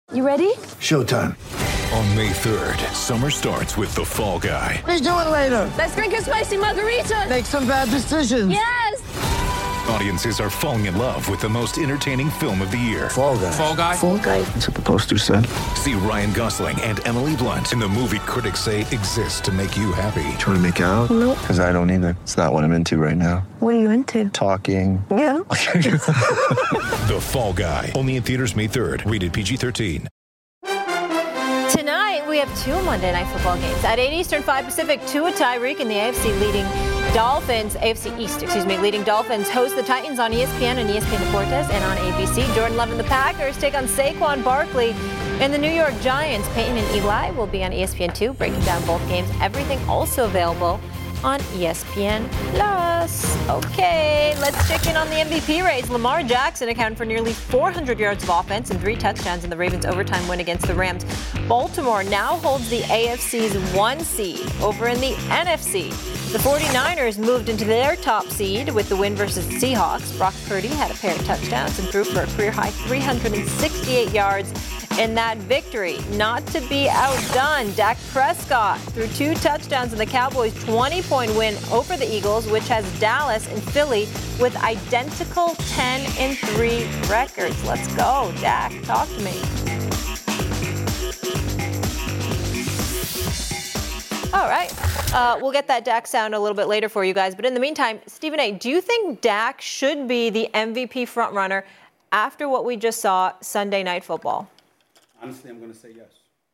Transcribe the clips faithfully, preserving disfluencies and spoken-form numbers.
You ready? Showtime. On May third, summer starts with The Fall Guy. Let's do it later. Let's drink a spicy margarita. Make some bad decisions. Yes! Audiences are falling in love with the most entertaining film of the year. Fall Guy. Fall Guy? Fall Guy. That's what the poster said. See Ryan Gosling and Emily Blunt in the movie critics say exists to make you happy. Trying to make it out? Nope. Because I don't either. It's not what I'm into right now. What are you into? Talking. Yeah. The Fall Guy. Only in theaters May third. Rated P G thirteen. Tonight, we have two Monday Night Football games. At eight Eastern, five Pacific, Tua Tyreek and the A F C leading Dolphins, A F C East, excuse me, leading Dolphins host the Titans on E S P N and E S P N Deportes and on A B C. Jordan Love and the Packers take on Saquon Barkley and the New York Giants. Peyton and Eli will be on E S P N two, breaking down both games. Everything also available on E S P N Plus. Okay, let's check in on the M V P race. Lamar Jackson accounted for nearly four hundred yards of offense and three touchdowns in the Ravens' overtime win against the Rams. Baltimore now holds the A F C's one seed over in the N F C. The forty-niners moved into their top seed with the win versus the Seahawks. Brock Purdy had a pair of touchdowns and threw for a career-high three hundred sixty-eight yards in that victory. Not to be outdone, Dak Prescott threw two touchdowns in the Cowboys' twenty-point win over the Eagles, which has Dallas and Philly with identical ten and three records. Let's go, Dak. Talk to me. All right. Uh, we'll get that Dak sound a little bit later for you guys. But in the meantime, Stephen A., do you think Dak should be the M V P frontrunner after what we just saw Sunday Night Football? Honestly, I'm going to say yes.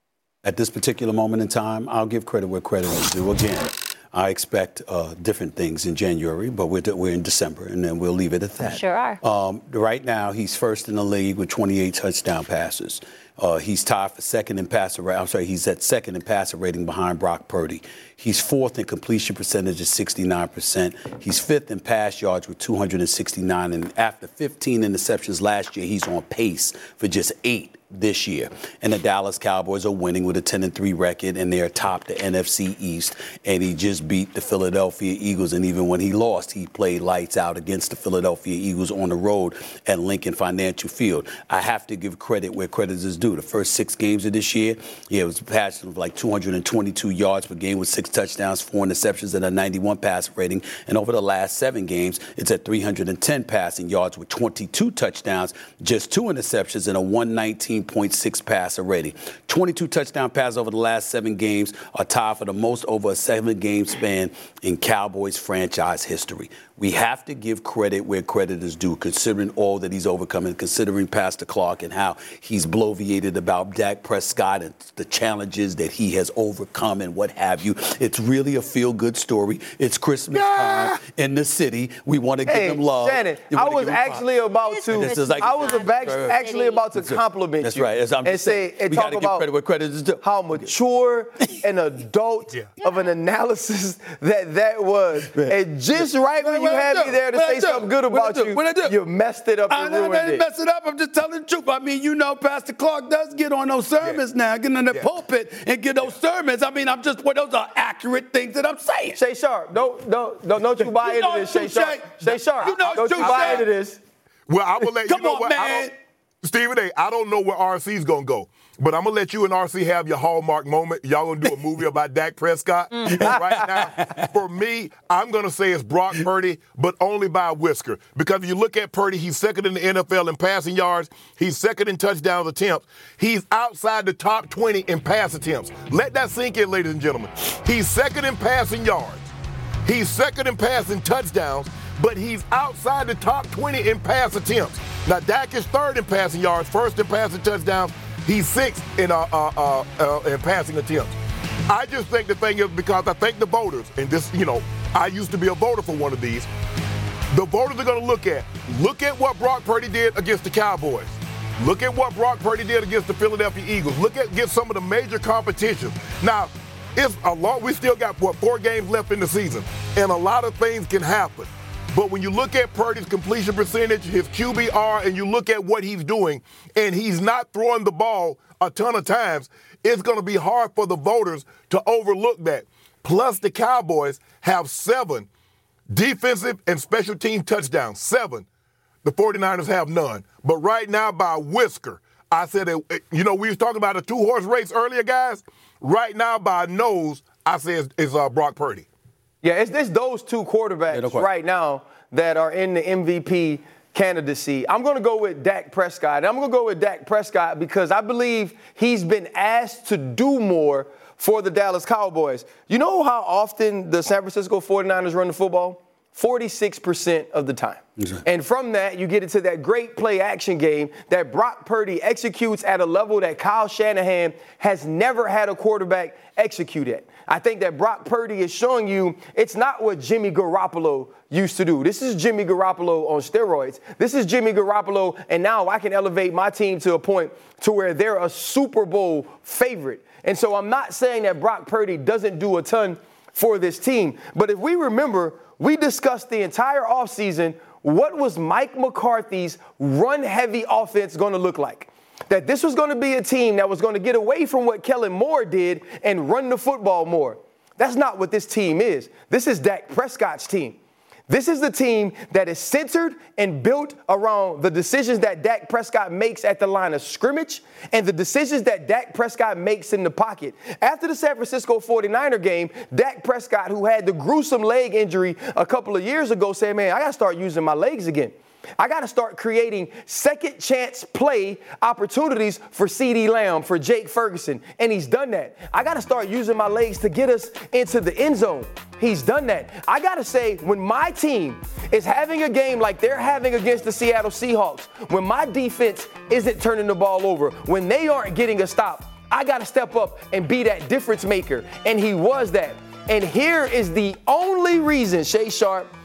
At this particular moment in time, I'll give credit where credit is due. Again, I expect uh, different things in January, but we're, we're in December, and then we'll leave it at that. Sure are. Um, right now, he's first in the league with twenty-eight touchdown passes. Uh, he's tied for second in passer rating. I'm sorry, he's at second in passer rating behind Brock Purdy. He's fourth in completion percentage at sixty-nine percent. He's fifth in pass yards with two hundred sixty-nine. And after fifteen interceptions last year, he's on pace for just eight this year. And the Dallas Cowboys are winning with a ten and three record, and they're atop the N F C East. And he just beat the Philadelphia Eagles. And even when he lost, he played lights out against the Philadelphia Eagles on the road at Lincoln Financial Field. I have to give credit where credit is due. The first six games of this year, yeah, it was passing of like two hundred twenty-two yards per game with six touchdowns, four interceptions, and a ninety-one pass rating. And over the last seven games, it's at three hundred ten passing yards with twenty-two touchdowns, just two interceptions, and a one nineteen point six passer rating. twenty-two touchdown passes over the last seven games are tied for the most over a seven-game span in Cowboys franchise history. We have to give credit where credit is due, considering all that he's overcome and considering Pastor Clark and how he's bloviated about Dak Prescott and the challenges that he has overcome and what have you. It's really a feel-good story. It's Christmas yeah. time in the city. We want to give hey, him love. Shannon, I was actually about to. Like, I was about, actually about to compliment That's you. right. That's, I'm and say saying, and we talk give about credit where credit is due. how mature and adult yeah. of an analysis that that was. Man. And just right when you had me there to say something good about you, you messed it up and I, ruined I didn't it. mess it up. I'm just telling the truth. I mean, you know, Pastor Clark does get on those sermons yeah. now, get in the yeah. pulpit and get those sermons. I mean, I'm just, well, those are accurate things that I'm saying. Shay Sharp, don't, don't, don't, don't you buy you into this, Shay Sharp. Shay Sharp, you know don't you buy into this. Well, I will let Come you know on, what. Man. I don't, Stephen A., I don't know where R C's going to go. But I'm going to let you and R C have your hallmark moment. Y'all going to do a movie about Dak Prescott. And right now, for me, I'm going to say it's Brock Purdy, but only by a whisker. Because if you look at Purdy, he's second in the N F L in passing yards. He's second in touchdown attempts. He's outside the top twenty in pass attempts. Let that sink in, ladies and gentlemen. He's second in passing yards. He's second in passing touchdowns, but he's outside the top twenty in pass attempts. Now, Dak is third in passing yards, first in passing touchdowns. He's sixth in, uh, uh, uh, uh, in passing attempts. I just think the thing is, because I think the voters, and this, you know, I used to be a voter for one of these, the voters are going to look at, look at what Brock Purdy did against the Cowboys. Look at what Brock Purdy did against the Philadelphia Eagles. Look at get some of the major competitions. Now, it's a lot. We still got, what, four games left in the season, and a lot of things can happen. But when you look at Purdy's completion percentage, his Q B R, and you look at what he's doing, and he's not throwing the ball a ton of times, it's going to be hard for the voters to overlook that. Plus, the Cowboys have seven defensive and special team touchdowns. Seven. The forty-niners have none. But right now, by a whisker, I said, that, you know, we was talking about a two-horse race earlier, guys. Right now, by nose, I say it's, it's uh, Brock Purdy. Yeah, it's, it's those two quarterbacks yeah, no right now that are in the M V P candidacy. I'm going to go with Dak Prescott. And I'm going to go with Dak Prescott because I believe he's been asked to do more for the Dallas Cowboys. You know how often the San Francisco forty-niners run the football? forty-six percent of the time. Exactly. And from that, you get into that great play action game that Brock Purdy executes at a level that Kyle Shanahan has never had a quarterback execute at. I think that Brock Purdy is showing you it's not what Jimmy Garoppolo used to do. This is Jimmy Garoppolo on steroids. This is Jimmy Garoppolo, and now I can elevate my team to a point to where they're a Super Bowl favorite. And so I'm not saying that Brock Purdy doesn't do a ton for this team. But if we remember, we discussed the entire offseason, what was Mike McCarthy's run-heavy offense going to look like? That this was going to be a team that was going to get away from what Kellen Moore did and run the football more. That's not what this team is. This is Dak Prescott's team. This is the team that is centered and built around the decisions that Dak Prescott makes at the line of scrimmage and the decisions that Dak Prescott makes in the pocket. After the San Francisco forty-niner game, Dak Prescott, who had the gruesome leg injury a couple of years ago, said, man, I got to start using my legs again. I got to start creating second chance play opportunities for CeeDee Lamb, for Jake Ferguson, and he's done that. I got to start using my legs to get us into the end zone. He's done that. I got to say, when my team is having a game like they're having against the Seattle Seahawks, when my defense isn't turning the ball over, when they aren't getting a stop, I got to step up and be that difference maker, and he was that. And here is the only reason, Shay Sharp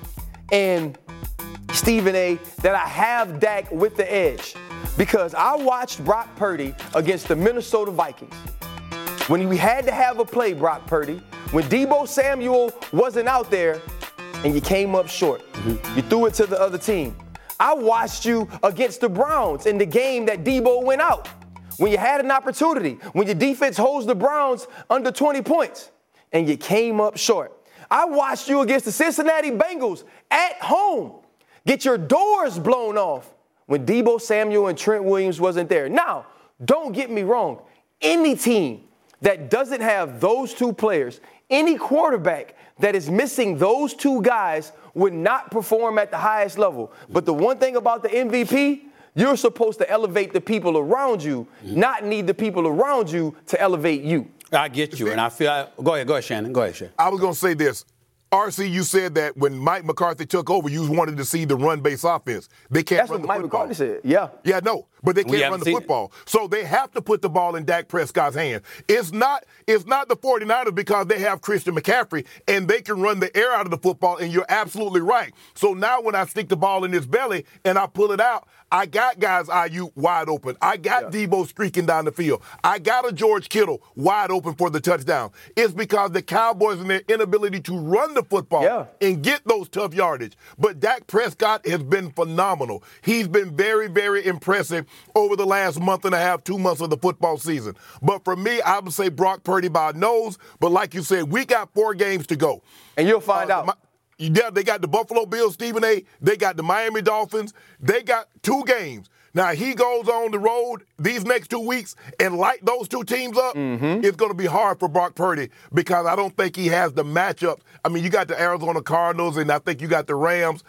and Stephen A., that I have Dak with the edge, because I watched Brock Purdy against the Minnesota Vikings. When we had to have a play, Brock Purdy, when Deebo Samuel wasn't out there and you came up short, mm-hmm. you threw it to the other team. I watched you against the Browns in the game that Deebo went out. When you had an opportunity, when your defense holds the Browns under twenty points and you came up short. I watched you against the Cincinnati Bengals at home. Get your doors blown off when Deebo Samuel and Trent Williams wasn't there. Now, don't get me wrong. Any team that doesn't have those two players, any quarterback that is missing those two guys would not perform at the highest level. But the one thing about the M V P, you're supposed to elevate the people around you, not need the people around you to elevate you. I get you, and I feel I, – go ahead, go ahead, Shannon. Go ahead, Shannon. I was going to say this. R C, you said that when Mike McCarthy took over, you wanted to see the run-based offense. They can't That's run the what Mike football. McCarthy said, yeah. Yeah, no, but they can't run the football. It. So they have to put the ball in Dak Prescott's hand. It's not it's not the forty-niners because they have Christian McCaffrey, and they can run the air out of the football, and you're absolutely right. So now when I stick the ball in his belly and I pull it out, I got guys Ayuk wide open. I got yeah. Deebo streaking down the field. I got a George Kittle wide open for the touchdown. It's because the Cowboys and their inability to run the football yeah. and get those tough yardage. But Dak Prescott has been phenomenal. He's been very, very impressive over the last month and a half, two months of the football season. But for me, I would say Brock Purdy by nose. But like you said, we got four games to go. And you'll find uh, out. My, Yeah, they got the Buffalo Bills, Stephen A. They got the Miami Dolphins. They got two games. Now, he goes on the road these next two weeks and light those two teams up, mm-hmm. it's going to be hard for Brock Purdy because I don't think he has the matchup. I mean, you got the Arizona Cardinals, and I think you got the Rams.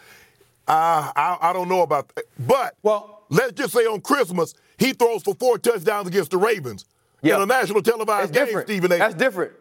Uh, I, I don't know about that. But well, let's just say on Christmas, he throws for four touchdowns against the Ravens yeah. in a national televised That's game, Stephen A. That's different.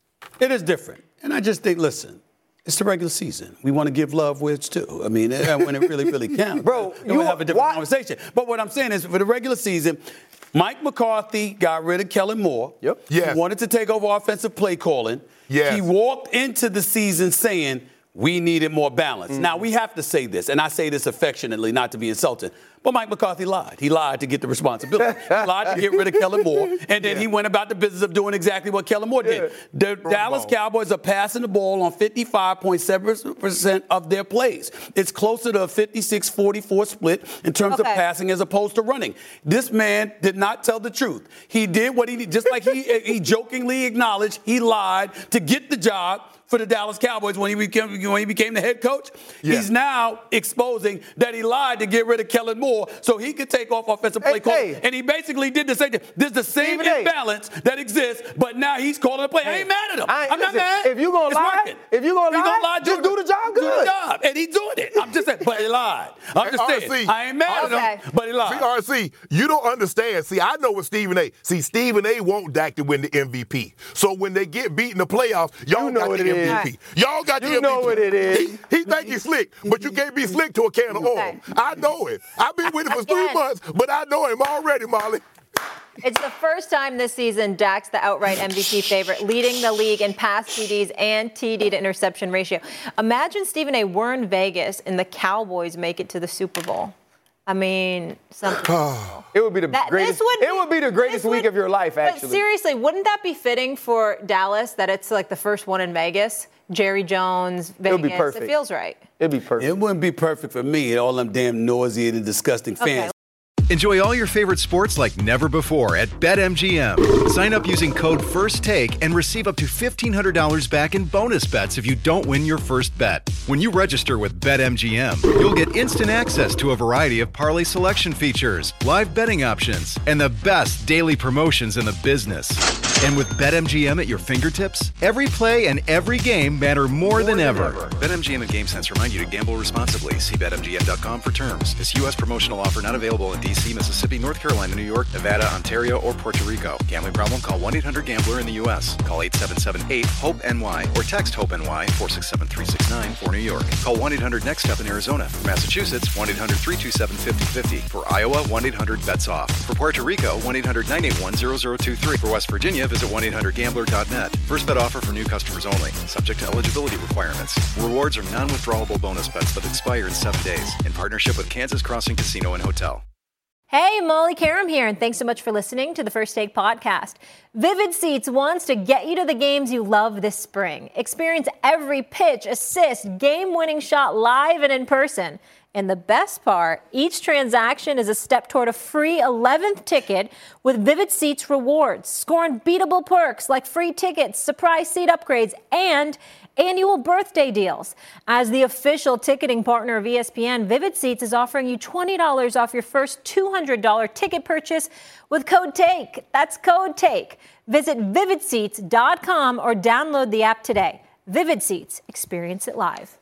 It is different. And I just think, listen, it's the regular season. We want to give love where it's due. I mean, when it really, really counts. Bro, you will have a different why? conversation. But what I'm saying is, for the regular season, Mike McCarthy got rid of Kellen Moore. Yep. Yes. He wanted to take over offensive play calling. Yes. He walked into the season saying we needed more balance. Mm. Now, we have to say this, and I say this affectionately, not to be insulting, but Mike McCarthy lied. He lied to get the responsibility. He lied to get rid of Kellen Moore, and then yeah. he went about the business of doing exactly what Kellen Moore did. The Run Dallas ball. Cowboys are passing the ball on fifty-five point seven percent of their plays. It's closer to a fifty-six forty-four split in terms okay. of passing as opposed to running. This man did not tell the truth. He did what he did, just like he, he jokingly acknowledged he lied to get the job for the Dallas Cowboys when he became, when he became the head coach. Yeah. He's now exposing that he lied to get rid of Kellen Moore. more so he could take off offensive play Hey, call. hey. And he basically did the same thing. There's the same Stephen A. imbalance that exists, but now he's calling a play. I ain't mad at him. I ain't- I'm not listen, mad. if you gonna It's lie, working. if you gonna He lie, just do the job Do good. the job. And he's doing it. I'm just saying, but he lied. I'm Hey, just R saying. C, I ain't mad Okay. at him, but he lied. See, R C, you don't understand. See, I know what Stephen A. See, Stephen A. want Dak to win the M V P. So when they get beat in the playoffs, y'all You know got what the it is. M V P. Y'all got the You M V P. know what it is. He, he think he's slick, but you can't be slick to a can of oil. Okay. I know it. I've been with him for three Again. months, but I know him already, Molly. It's the first time this season Dak's the outright M V P favorite, leading the league in pass T Ds and T D to interception ratio. Imagine Stephen A. We're in Vegas and the Cowboys make it to the Super Bowl. I mean, something. It would be the That- greatest. this would it would be the greatest this week would- of your life, actually. But seriously, wouldn't that be fitting for Dallas that it's like the first one in Vegas? Jerry Jones, Vegas. would be perfect. It feels right. It'd be perfect. It wouldn't be perfect for me. All them damn nauseating, disgusting fans. Okay. Enjoy all your favorite sports like never before at BetMGM. Sign up using code FIRSTTAKE and receive up to fifteen hundred dollars back in bonus bets if you don't win your first bet. When you register with BetMGM, you'll get instant access to a variety of parlay selection features, live betting options, and the best daily promotions in the business. And with BetMGM at your fingertips, every play and every game matter more, than, ever. BetMGM and GameSense remind you to gamble responsibly. See Bet M G M dot com for terms. This U S promotional offer not available in D C, Mississippi, North Carolina, New York, Nevada, Ontario, or Puerto Rico. Gambling problem? Call one eight hundred gambler in the U S. Call eight seven seven eight hope N Y or text HOPE-NY four six seven three six nine for New York. Call one eight hundred next step in Arizona. For Massachusetts, one eight hundred three two seven five zero five zero. For Iowa, one eight hundred bets off. For Puerto Rico, one eight hundred nine eight one zero zero two three. For West Virginia, visit one eight hundred gambler dot net. First bet offer for new customers only. Subject to eligibility requirements. Rewards are non-withdrawable bonus bets that expire in seven days. In partnership with Kansas Crossing Casino and Hotel. Hey, Molly Karam here, and thanks so much for listening to the First Take podcast. Vivid Seats wants to get you to the games you love this spring. Experience every pitch, assist, game-winning shot live and in person. And the best part, each transaction is a step toward a free eleventh ticket with Vivid Seats rewards. Score unbeatable perks like free tickets, surprise seat upgrades, and annual birthday deals. As the official ticketing partner of E S P N, Vivid Seats is offering you twenty dollars off your first two hundred dollars ticket purchase with code TAKE. That's code TAKE. Visit vivid seats dot com or download the app today. Vivid Seats. Experience it live.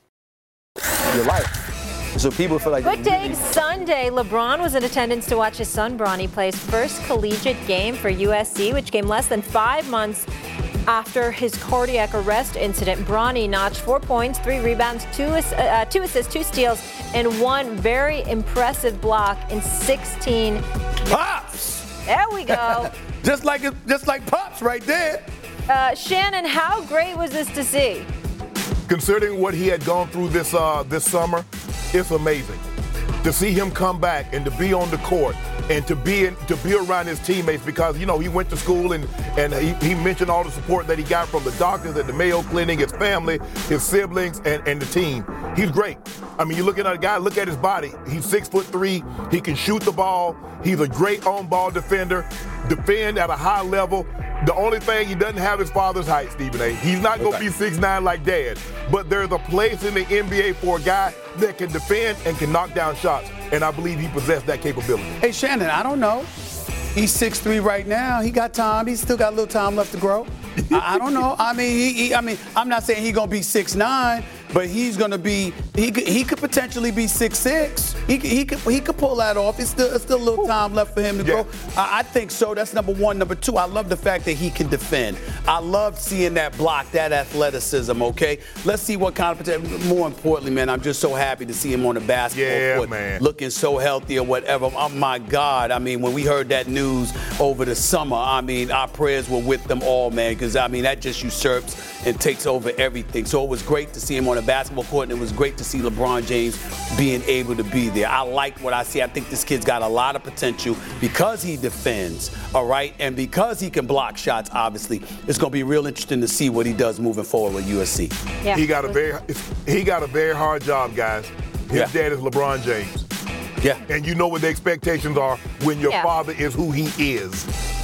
Your life. So people feel like Quick take Sunday. LeBron was in attendance to watch his son Bronny play his first collegiate game for U S C, which came less than five months after his cardiac arrest incident. Bronny notched four points, three rebounds, two, uh, two assists, two steals, and one very impressive block in sixteen. Pops! There we go. just like just like Pops right there. Uh, Shannon, how great was this to see? Considering what he had gone through this uh, this summer, it's amazing to see him come back and to be on the court and to be in, to be around his teammates, because you know he went to school and and he, he mentioned all the support that he got from the doctors at the Mayo Clinic, his family, his siblings, and, and the team. He's great. I mean, you're looking at a guy. Look at his body. He's six foot three. He can shoot the ball. He's a great on-ball defender. Defend at a high level. The only thing, he doesn't have his father's height, Stephen A. He's not going to be six nine like Dad. But there's a place in the N B A for a guy that can defend and can knock down shots. And I believe he possessed that capability. Hey, Shannon, I don't know. He's six three right now. He got time. He's still got a little time left to grow. I, I don't know. I mean, he, he, I mean, I'm not saying he's going to be six nine, but he's going to be, he could, he could potentially be six six. He, he, could, he could pull that off. It's still, it's still a little time left for him to Yeah. grow. I, I think so. That's number one. Number two, I love the fact that he can defend. I love seeing that block, that athleticism, okay? Let's see what kind of potential. More importantly, man, I'm just so happy to see him on the basketball Yeah, court, man. looking so healthy or whatever. Oh, my God. I mean, when we heard that news over the summer, I mean, our prayers were with them all, man, because, I mean, that just usurps and takes over everything. So it was great to see him on the basketball court, and it was great to see LeBron James being able to be there. I like what I see. I think this kid's got a lot of potential because he defends, all right, and because he can block shots, obviously. It's going to be real interesting to see what he does moving forward with U S C. Yeah. He got a very he got a very hard job, guys. His Yeah. dad is LeBron James. Yeah. And you know what the expectations are when your Yeah. father is who he is.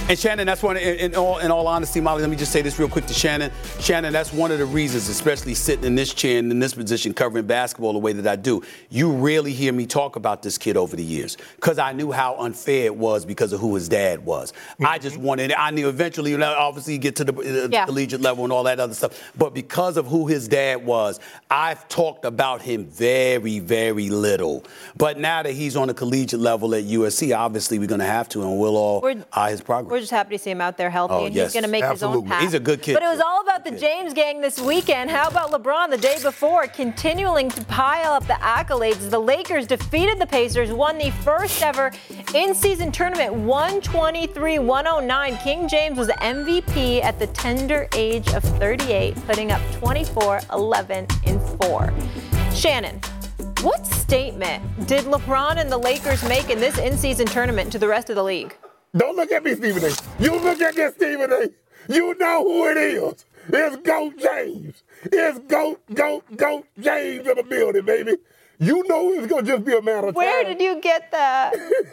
And Shannon, that's one, in, in, all, in all honesty, Molly, let me just say this real quick to Shannon. Shannon, that's one of the reasons, especially sitting in this chair and in this position covering basketball the way that I do, you rarely hear me talk about this kid over the years because I knew how unfair it was because of who his dad was. Mm-hmm. I just wanted, I knew eventually, you know, obviously get to the uh, yeah. collegiate level and all that other stuff. But because of who his dad was, I've talked about him very, very little. But now that he's on the collegiate level at U S C, obviously we're going to have to, and we'll all eye his progress. We're just happy to see him out there healthy, oh, and yes, he's going to make absolutely. his own path. He's a good kid. But it was all about the James gang this weekend. How about LeBron the day before, continuing to pile up the accolades? The Lakers defeated the Pacers, won the first ever in-season tournament, one twenty-three one oh nine. King James was M V P at the tender age of thirty-eight, putting up twenty-four, eleven, and four. Shannon, what statement did LeBron and the Lakers make in this in-season tournament to the rest of the league? Don't look at me, Stephen A. You look at this, Stephen A. You know who it is. It's GOAT James. It's GOAT, GOAT, GOAT James in the building, baby. You know it's going to just be a matter of Where time. did you get that?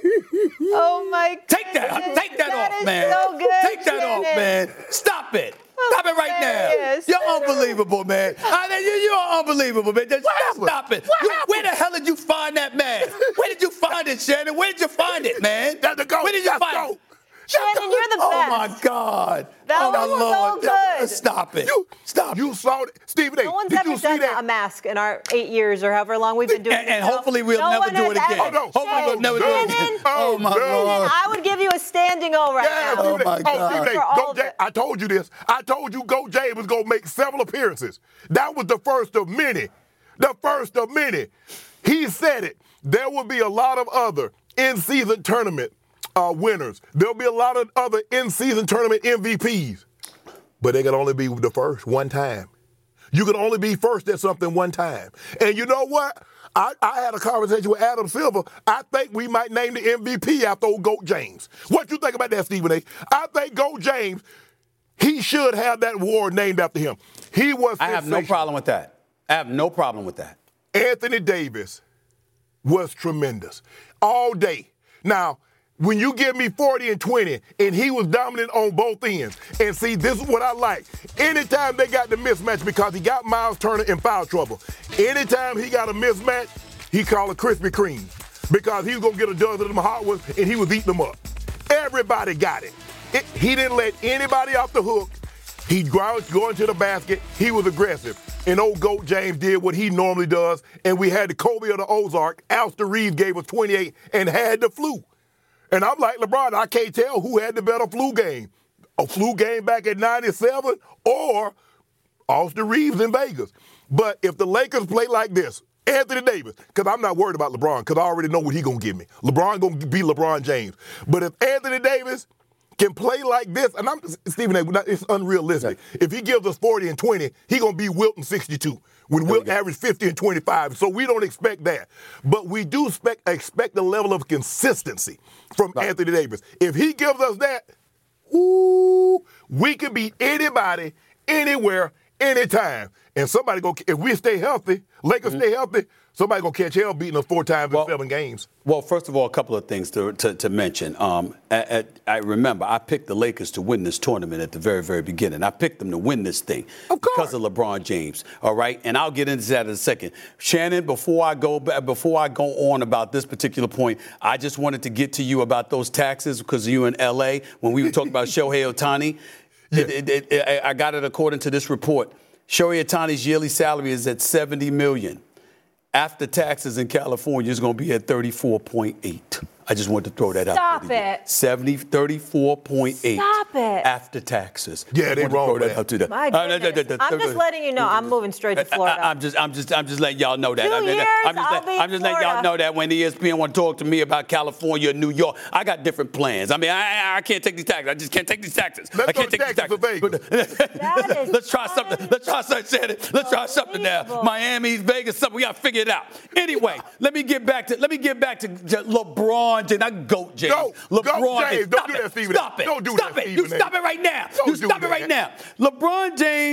Oh, my God. Take that. Take that, that off, man. So good, Take that Shannon. off, man. Stop it. Stop it right now. You're unbelievable, man. I mean, you, you're unbelievable, man. Just stop it. You, where the hell did you find that mask? Where did you find it, Shannon? Where did you find it, man? That's the GOAT. Where did you That's find GOAT. it? Shannon, you're the best. Oh, my God. That oh, my was Lord. so good. Stop it. You, Stop You saw it. Stephen A. No one's did ever you see done that? a mask in our eight years or however long we've been doing And, it. and hopefully we'll no never one do it has again. ever- Oh, no. Hopefully we'll never do it again. Oh, Oh, my no. Lord. I would give you a standing O right Yeah, now. Oh, Stephen A. my God. Oh, Stephen A. For all GOAT of James. it. I told you this. I told you GOAT James was going to make several appearances. That was the first of many. The first of many. He said it. There will be a lot of other in-season tournament uh, winners. There'll be a lot of other in-season tournament M V Ps. But they can only be the first one time. You can only be first at something one time. And you know what? I, I had a conversation with Adam Silver. I think we might name the M V P after old GOAT James. What you think about that, Stephen A? I think GOAT James, he should have that award named after him. He was I have no problem with that. I have no problem with that. Anthony Davis was tremendous all day. Now, when you give me forty and twenty, and he was dominant on both ends, and see, this is what I like. Anytime they got the mismatch, because he got Miles Turner in foul trouble, anytime he got a mismatch, he called it Krispy Kreme, because he was going to get a dozen of them hot ones, and he was eating them up. Everybody got it. it he didn't let anybody off the hook. He'd go into the basket. He was aggressive. And old GOAT James did what he normally does, and we had the Kobe of the Ozark. Alster Reeves gave us twenty-eight and had the flu. And I'm like, LeBron, I can't tell who had the better flu game. A flu game back at ninety-seven or Alster Reeves in Vegas. But if the Lakers play like this, Anthony Davis, because I'm not worried about LeBron, because I already know what he's going to give me. LeBron going to be LeBron James. But if Anthony Davis can play like this, and I'm Stephen A., it's unrealistic. Yeah. If he gives us forty and twenty, he's going to be Wilton sixty-two. When Wilt averaged fifty and twenty-five. So we don't expect that. But we do expect, expect a level of consistency from right. Anthony Davis. If he gives us that, ooh, we can beat anybody, anywhere, anytime. And somebody go, if we stay healthy, Lakers mm-hmm. stay healthy, somebody going to catch hell beating us four times well, in seven games. Well, first of all, a couple of things to to, to mention. Um, at, at, I remember I picked the Lakers to win this tournament at the very, very beginning. I picked them to win this thing of because of LeBron James. All right, and I'll get into that in a second. Shannon, before I go before I go on about this particular point, I just wanted to get to you about those taxes because you in L A when we were talking about Shohei Ohtani. Yeah. It, it, it, I got it according to this report. Shohei Ohtani's yearly salary is at seventy million dollars. After taxes in California, it's going to be at thirty-four point eight. I just wanted to throw that Stop out there. Stop it. seventy, thirty-four point eight. Stop it. After taxes. Yeah, they wrong with that. that. My goodness. I'm just letting you know I'm moving straight to Florida. I, I'm just, I'm just, I'm just letting y'all know that. Two I'm, years, I'm just, I'll let, be I'm just letting y'all know that when E S P N want to talk to me about California and New York, I got different plans. I mean, I, I can't take these taxes. I just can't take these taxes. Let's I can't go take to these taxes. That is Let's try something. Let's try something. Shannon. Let's try something now. Miami, Vegas, something. We got to figure it out. Anyway, let me get back to let me get back to LeBron James, not GOAT James. Go, LeBron go, James. James. Don't Stop do it. that, Stephen. Stop it. Don't do Stop that, it. Stephen You A. stop it right now. Don't you do stop that. it right now. LeBron James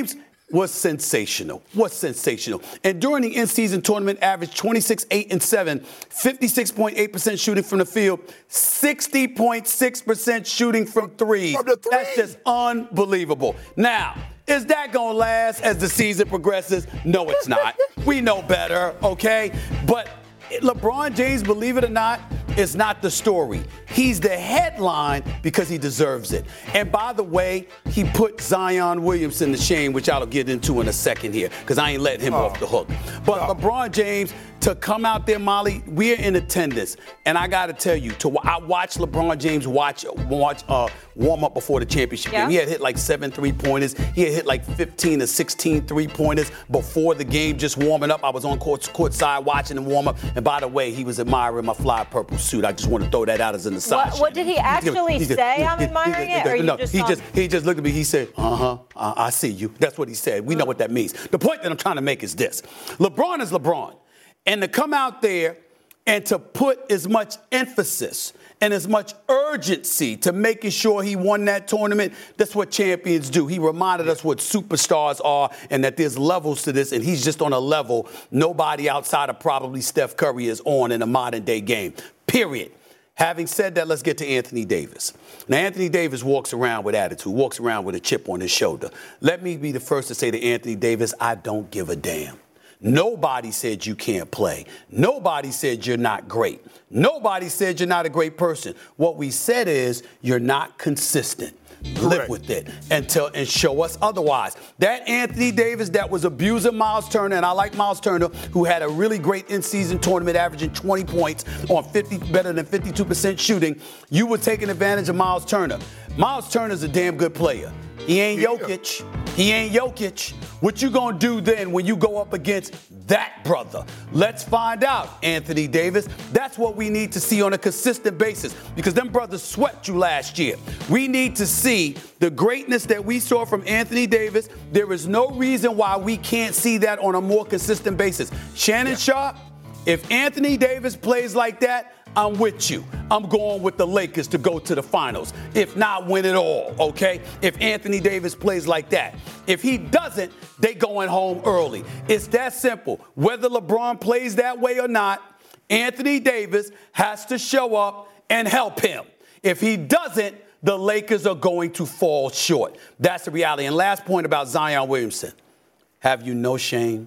was sensational. Was sensational. And during the in-season tournament, averaged twenty-six, eight, and seven, fifty-six point eight percent shooting from the field, sixty point six percent shooting from three. From the three. That's just unbelievable. Now, is that going to last as the season progresses? No, it's not. We know better, okay? But LeBron James, believe it or not, is not the story. He's the headline because he deserves it. And by the way, he put Zion Williamson to shame, which I'll get into in a second here, because I ain't letting him oh. off the hook. But oh. LeBron James, to come out there, Molly, we're in attendance. And I got to tell you, to I watched LeBron James watch watch uh, warm up before the championship yeah. game. He had hit like seven three-pointers. He had hit like fifteen or sixteen three-pointers before the game, just warming up. I was on court, court side watching him warm up. And by the way, he was admiring my fly purple suit. I just want to throw that out as an aside. What, what did he actually he, he, say? He, I'm admiring he, he, it? Or no, you just he just he just looked at me. He said, "Uh-huh, uh, I see you." That's what he said. We know what that means. The point that I'm trying to make is this: LeBron is LeBron. And to come out there and to put as much emphasis and as much urgency to making sure he won that tournament, that's what champions do. He reminded us what superstars are and that there's levels to this, and he's just on a level nobody outside of probably Steph Curry is on in a modern-day game, period. Having said that, let's get to Anthony Davis. Now, Anthony Davis walks around with attitude, walks around with a chip on his shoulder. Let me be the first to say to Anthony Davis, I don't give a damn. Nobody said you can't play. Nobody said you're not great. Nobody said you're not a great person. What we said is you're not consistent. Correct. Live with it until and show us otherwise. That Anthony Davis that was abusing Miles Turner, and I like Miles Turner, who had a really great in-season tournament averaging twenty points on fifty, better than fifty-two percent shooting. You were taking advantage of Miles Turner. Miles Turner's a damn good player. He ain't Jokic. He ain't Jokic. What you gonna do then when you go up against that brother? Let's find out, Anthony Davis. That's what we need to see on a consistent basis because them brothers swept you last year. We need to see the greatness that we saw from Anthony Davis. There is no reason why we can't see that on a more consistent basis. Shannon yeah. Sharp, if Anthony Davis plays like that, I'm with you. I'm going with the Lakers to go to the finals. If not, win it all, okay? If Anthony Davis plays like that. If he doesn't, they going home early. It's that simple. Whether LeBron plays that way or not, Anthony Davis has to show up and help him. If he doesn't, the Lakers are going to fall short. That's the reality. And last point about Zion Williamson. Have you no shame?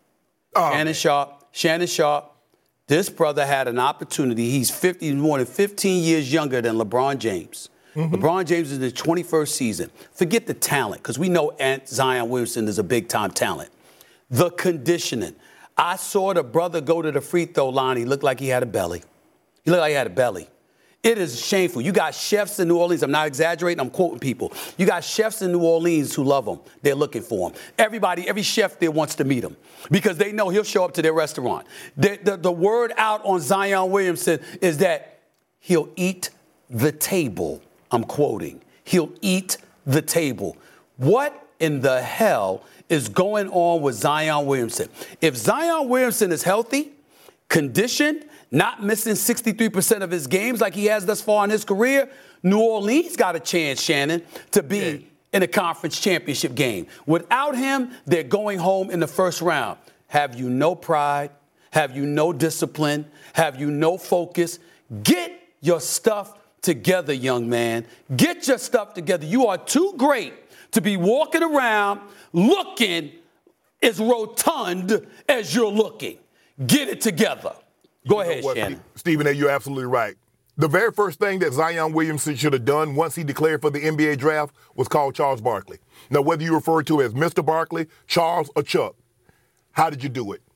Oh, Shannon Sharp, Shannon Sharp. This brother had an opportunity. He's fifty, more than fifteen years younger than LeBron James. Mm-hmm. LeBron James is in his twenty-first season. Forget the talent, because we know Aunt Zion Williamson is a big-time talent. The conditioning. I saw the brother go to the free throw line. He looked like he had a belly. He looked like he had a belly. It is shameful. You got chefs in New Orleans. I'm not exaggerating. I'm quoting people. You got chefs in New Orleans who love him. They're looking for him. Everybody, every chef there wants to meet him because they know he'll show up to their restaurant. The, the, the word out on Zion Williamson is that he'll eat the table. I'm quoting. He'll eat the table. What in the hell is going on with Zion Williamson? If Zion Williamson is healthy, conditioned, not missing sixty-three percent of his games like he has thus far in his career, New Orleans got a chance, Shannon, to be yeah. in a conference championship game. Without him, they're going home in the first round. Have you no pride? Have you no discipline? Have you no focus? Get your stuff together, young man. Get your stuff together. You are too great to be walking around looking as rotund as you're looking. Get it together. Go ahead, what, Shannon. Stephen A., you're absolutely right. The very first thing that Zion Williamson should have done once he declared for the N B A draft was call Charles Barkley. Now, whether you refer to as Mister Barkley, Charles, or Chuck, how did you do it?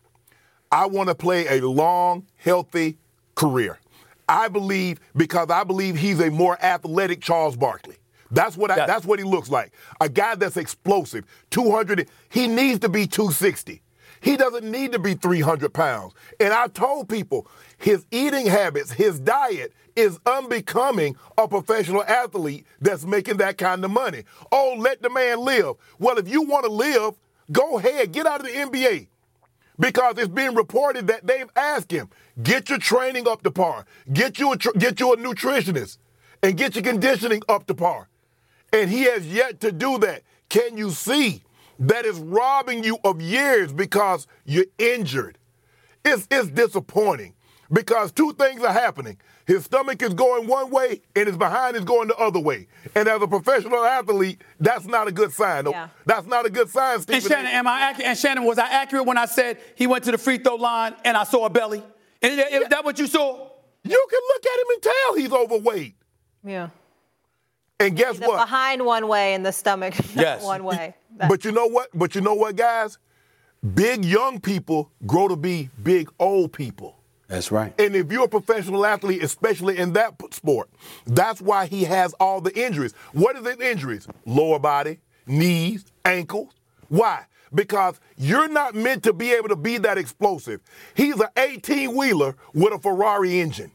I want to play a long, healthy career. I believe, because I believe he's a more athletic Charles Barkley. That's what I, yeah. that's what he looks like. A guy that's explosive, two hundred. He needs to be two sixty. He doesn't need to be three hundred pounds. And I've told people his eating habits, his diet is unbecoming a professional athlete that's making that kind of money. Oh, let the man live. Well, if you want to live, go ahead, get out of the N B A. Because it's being reported that they've asked him, get your training up to par, get you a, tr- get you a nutritionist, and get your conditioning up to par. And he has yet to do that. Can you see that is robbing you of years because you're injured. It's, it's disappointing because two things are happening. His stomach is going one way and his behind is going the other way. And as a professional athlete, that's not a good sign. Yeah. That's not a good sign, Stephen. And Shannon, am I accurate? And Shannon, was I accurate when I said he went to the free throw line and I saw a belly? Is that, is that what you saw? You can look at him and tell he's overweight. Yeah. And guess the what? Behind one way and the stomach yes. one way. But you know what? But you know what, guys? Big young people grow to be big old people. That's right. And if you're a professional athlete, especially in that sport, that's why he has all the injuries. What are the injuries? Lower body, knees, ankles. Why? Because you're not meant to be able to be that explosive. He's an eighteen-wheeler with a Ferrari engine.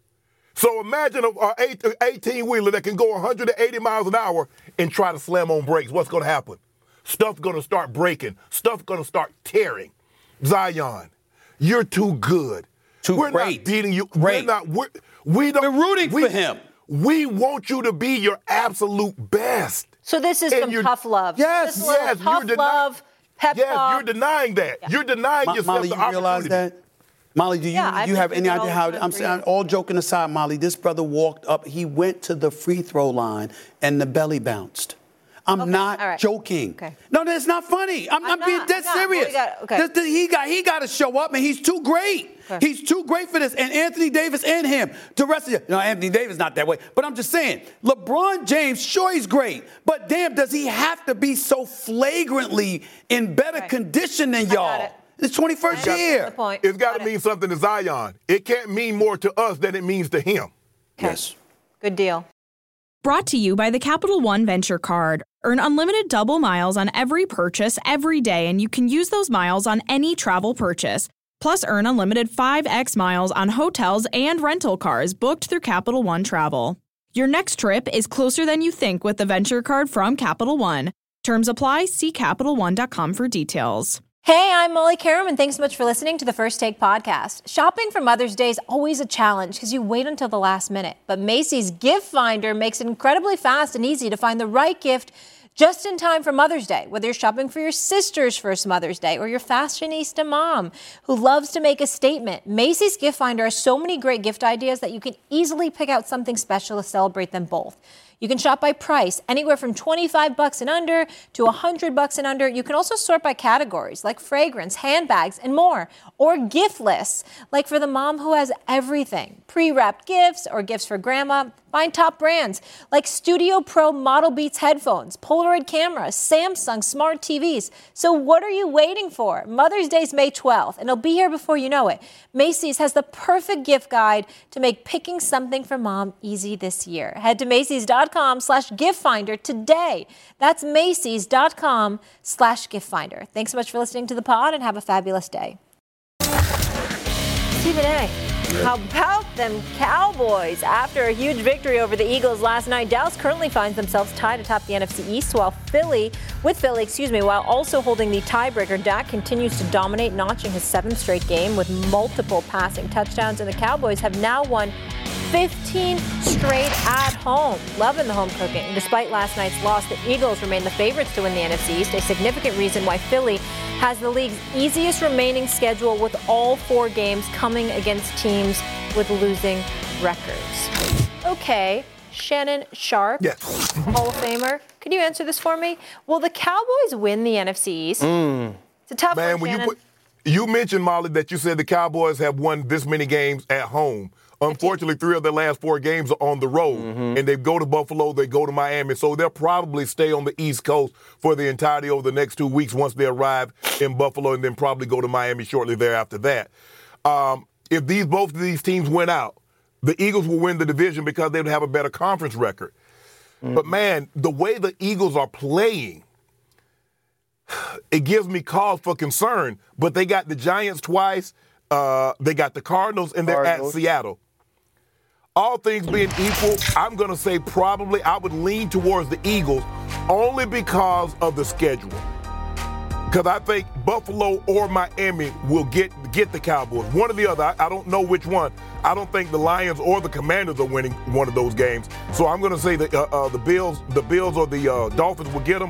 So imagine an eighteen-wheeler that can go one hundred eighty miles an hour and try to slam on brakes. What's going to happen? Stuff's going to start breaking. Stuff's going to start tearing. Zion, you're too good. Too we're great. not beating you. Great. We're not. We're, we don't. We're rooting we, for him. We want you to be your absolute best. So this is And from you're- tough love. Yes, This is a little yes. Tough you're deni- love, pep Yes, talk. you're denying that. Yeah. You're denying Mo- yourself Molly, the you realize opportunity. that? Molly, do you, Yeah, I've you been have any thinking all idea the how, time I'm for saying, you. all joking aside, Molly, this brother walked up, he went to the free throw line and the belly bounced. I'm Okay, not all right. joking. Okay. No, that's not funny. I'm, I'm I'm being not, dead I'm not. Well, serious. we got- okay. This- this- he got he got to show up, and he's too great. Okay. He's too great for this. And Anthony Davis and him. The rest of you, no, Anthony Davis not that way. But I'm just saying, LeBron James, sure he's great, but damn, does he have to be so flagrantly in better Okay. condition than I got y'all? it. It's twenty-first I understand year. the point. It's got Got to it. mean something to Zion. It can't mean more to us than it means to him. Okay. Yes. Good deal. Brought to you by the Capital One Venture Card. Earn unlimited double miles on every purchase every day, and you can use those miles on any travel purchase. Plus, earn unlimited five x miles on hotels and rental cars booked through Capital One Travel. Your next trip is closer than you think with the Venture Card from Capital One. Terms apply. See Capital One dot com for details. Hey, I'm Molly Karam, and thanks so much for listening to the First Take podcast. Shopping for Mother's Day is always a challenge because you wait until the last minute. But Macy's Gift Finder makes it incredibly fast and easy to find the right gift just in time for Mother's Day, whether you're shopping for your sister's first Mother's Day or your fashionista mom who loves to make a statement. Macy's Gift Finder has so many great gift ideas that you can easily pick out something special to celebrate them both. You can shop by price, anywhere from twenty-five bucks and under to one hundred bucks and under. You can also sort by categories like fragrance, handbags, and more. Or gift lists, like for the mom who has everything. Pre-wrapped gifts or gifts for grandma. Find top brands like Studio Pro Model Beats headphones, Polaroid cameras, Samsung smart T Vs. So what are you waiting for? Mother's Day is May twelfth, and it'll be here before you know it. Macy's has the perfect gift guide to make picking something for mom easy this year. Head to Macy's.com slash gift finder today. That's Macy's.com slash gift finder. Thanks so much for listening to the pod, and have a fabulous day. Stephen A., how about them Cowboys? After a huge victory over the Eagles last night, Dallas currently finds themselves tied atop the N F C East, while Philly, with Philly, excuse me, while also holding the tiebreaker. Dak continues to dominate, notching his seventh straight game with multiple passing touchdowns, and the Cowboys have now won fifteen straight at home. Loving the home cooking. Despite last night's loss, the Eagles remain the favorites to win the N F C East, a significant reason why Philly has the league's easiest remaining schedule, with all four games coming against teams with losing records. Okay, Shannon Sharp, Yes. Hall of Famer. Could you answer this for me? Will the Cowboys win the N F C East? Mm. It's a tough Man, one, when you Shannon. put, you mentioned, Molly, that you said the Cowboys have won this many games at home. Unfortunately, three of their last four games are on the road, Mm-hmm. and they go to Buffalo, they go to Miami, so they'll probably stay on the East Coast for the entirety of the next two weeks once they arrive in Buffalo, and then probably go to Miami shortly thereafter that. Um, if these both of these teams went out, the Eagles will win the division because they would have a better conference record. Mm-hmm. But, man, the way the Eagles are playing, it gives me cause for concern. But they got the Giants twice, uh, they got the Cardinals, and they're Cardinals. at Seattle. All things being equal, I'm going to say probably I would lean towards the Eagles only because of the schedule. Because I think Buffalo or Miami will get get the Cowboys. One or the other. I, I don't know which one. I don't think the Lions or the Commanders are winning one of those games. So I'm going to say that uh, uh, the Bills, the Bills or the uh, Dolphins will get them.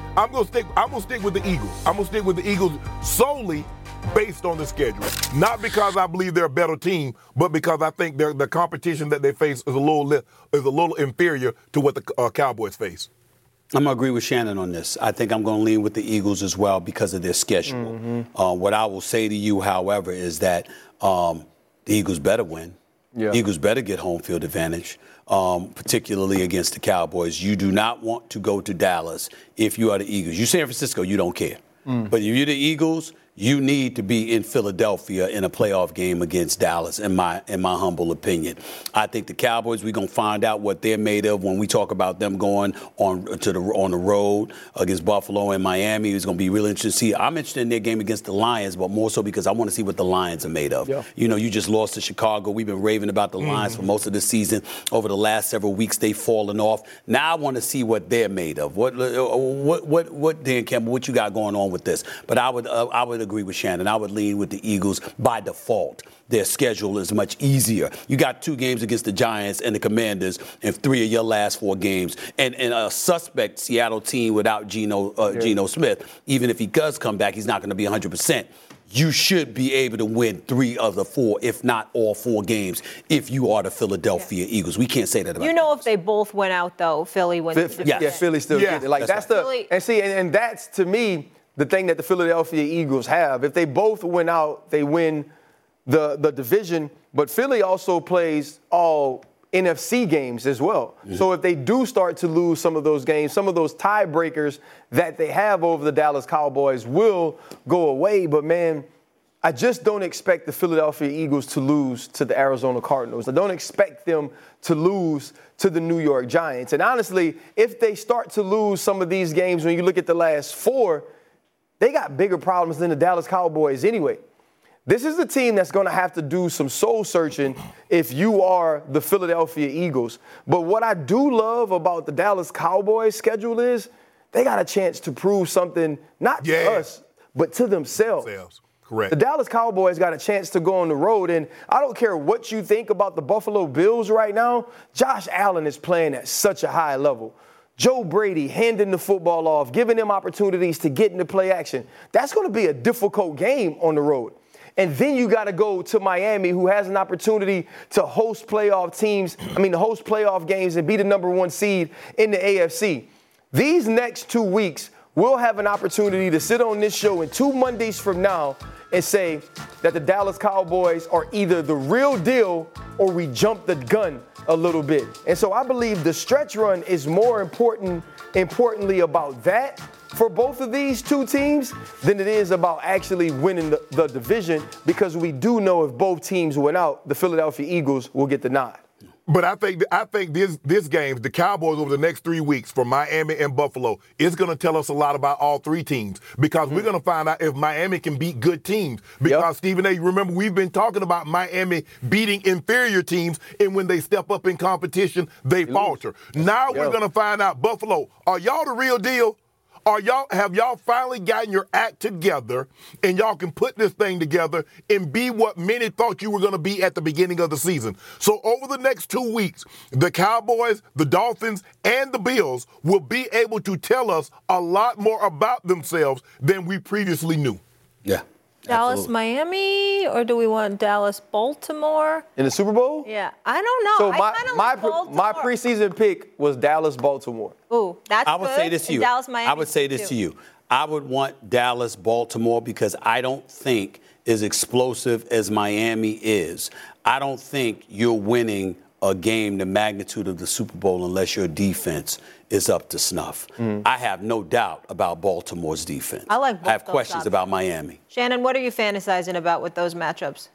I'm gonna stick. I'm gonna stick with the Eagles. I'm gonna stick with the Eagles solely based on the schedule, not because I believe they're a better team, but because I think the competition that they face is a little li- is a little inferior to what the uh, Cowboys face. I'm going to agree with Shannon on this. I think I'm going to lean with the Eagles as well because of their schedule. Mm-hmm. Uh, what I will say to you, however, is that um, the Eagles better win. Yeah. The Eagles better get home field advantage, um, particularly against the Cowboys. You do not want to go to Dallas if you are the Eagles. You San Francisco, you don't care. Mm. But if you're the Eagles, you need to be in Philadelphia in a playoff game against Dallas, in my in my humble opinion. I think the Cowboys, we're going to find out what they're made of when we talk about them going on to the on the road against Buffalo and Miami. It's going to be really interesting to see. I'm interested in their game against the Lions, but more so because I want to see what the Lions are made of. Yeah. You know, you just lost to Chicago. We've been raving about the Lions mm-hmm. for most of the season. Over the last several weeks, they've fallen off. Now I want to see what they're made of. What what what what Dan Campbell, what you got going on with this? But I would uh, I would agree with Shannon. I would lean with the Eagles by default. Their schedule is much easier. You got two games against the Giants and the Commanders in three of your last four games. And, and a suspect Seattle team without Geno, uh, yeah. Geno Smith, even if he does come back, he's not going to be one hundred percent. You should be able to win three of the four, if not all four games, if you are the Philadelphia yeah. Eagles. We can't say that about You know, if they both went out, though, Philly wins. F- yes. Yeah, Philly still yeah. get it. Like, that's, that's right. the – and see, and, and that's, to me, the thing that the Philadelphia Eagles have. If they both win out, they win the the division. But Philly also plays all N F C games as well. Mm-hmm. So if they do start to lose some of those games, some of those tiebreakers that they have over the Dallas Cowboys will go away. But, man, I just don't expect the Philadelphia Eagles to lose to the Arizona Cardinals. I don't expect them to lose to the New York Giants. And honestly, if they start to lose some of these games, when you look at the last four, they got bigger problems than the Dallas Cowboys anyway. This is a team that's going to have to do some soul searching if you are the Philadelphia Eagles. But what I do love about the Dallas Cowboys schedule is they got a chance to prove something, not yeah. to us, but to themselves. themselves. Correct. The Dallas Cowboys got a chance to go on the road, and I don't care what you think about the Buffalo Bills right now, Josh Allen is playing at such a high level. Joe Brady handing the football off, giving them opportunities to get into play action. That's going to be a difficult game on the road. And then you got to go to Miami, who has an opportunity to host playoff teams, I mean, to host playoff games and be the number one seed in the A F C. These next two weeks, we'll have an opportunity to sit on this show in two Mondays from now and say that the Dallas Cowboys are either the real deal or we jumped the gun a little bit. And so I believe the stretch run is more important, importantly about that for both of these two teams than it is about actually winning the, the division, because we do know if both teams win out, the Philadelphia Eagles will get the nod. But I think I think this this game, the Cowboys over the next three weeks for Miami and Buffalo, is going to tell us a lot about all three teams, because mm-hmm. we're going to find out if Miami can beat good teams. Because, yep. Stephen A., remember, we've been talking about Miami beating inferior teams, and when they step up in competition, they you falter. Lose. Now yep. we're going to find out, Buffalo, are y'all the real deal? Are y'all have y'all finally gotten your act together and y'all can put this thing together and be what many thought you were going to be at the beginning of the season? So over the next two weeks, the Cowboys, the Dolphins, and the Bills will be able to tell us a lot more about themselves than we previously knew. Yeah. Dallas, absolutely. Miami, or do we want Dallas, Baltimore? In the Super Bowl? Yeah. I don't know. So my I my, like Baltimore. my preseason pick was Dallas, Baltimore. Ooh, that's I would good. say this to you. Dallas, Miami, I would say this too. to you. I would want Dallas, Baltimore, because I don't think as explosive as Miami is, I don't think you're winning a game the magnitude of the Super Bowl unless your defense is up to snuff. Mm. I have no doubt about Baltimore's defense. I like both I have those questions options. about Miami. Shannon, what are you fantasizing about with those matchups?